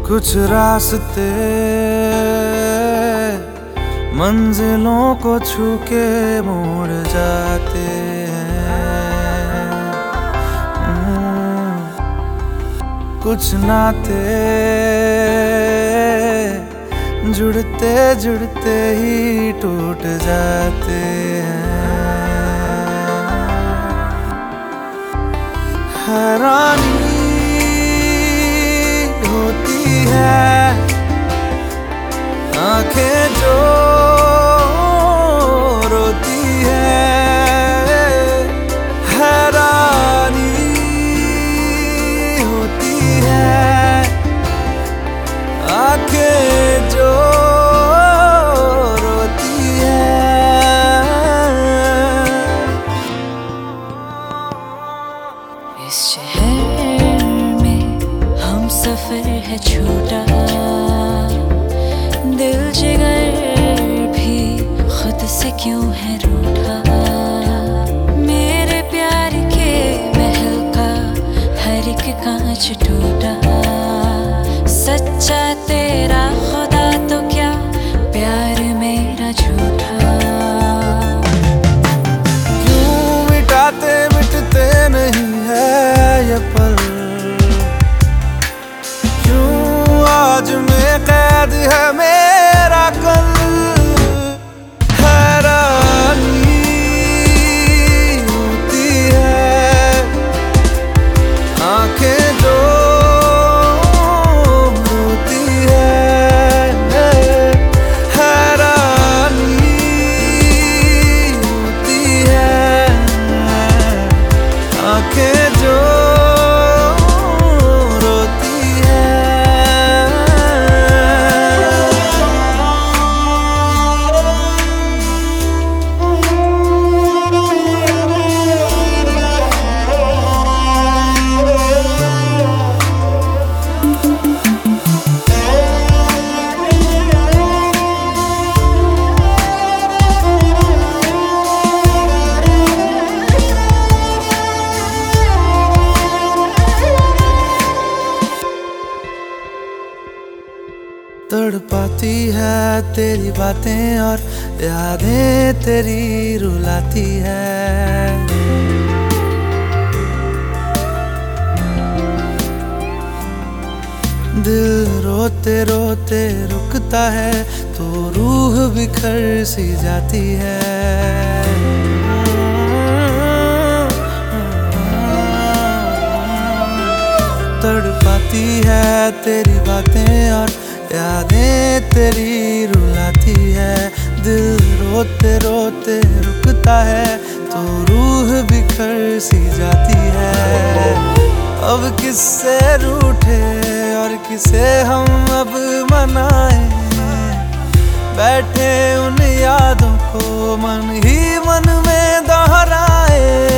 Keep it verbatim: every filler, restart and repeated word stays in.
कुछ रास्ते मंजिलों को छू के मुड़ जाते हैं। कुछ नाते जुड़ते जुड़ते ही टूट जाते हैं। हैरानी होती है आंखें जो रोती है। हैरानी होती है आंखें जो रोती है। इस शहर में हम सफर है छोटा, दिल जिगर भी खुद से क्यों है रूठा। मेरे प्यार के महल का हर एक कांच टूटा। सच्चा तेरा खुदा तो क्या प्यार मेरा झूठा। क्यों मिटाते मिटते नहीं है ये पल, क्यों आज में कैद है मेरा कल। हैरानी होती है आंखें जो रोती है। हैरानी होती है आंखें जो तड़पाती है तेरी बातें और यादें तेरी रुलाती है। दिल रोते रोते रुकता है तो रूह बिखर सी जाती है। तड़पाती है तेरी बातें और यादें तेरी रुलाती है। दिल रोते रोते रुकता है तो रूह बिखर सी जाती है। अब किससे रूठे और किसे हम अब मनाएं, बैठे उन यादों को मन ही मन में दोहराए।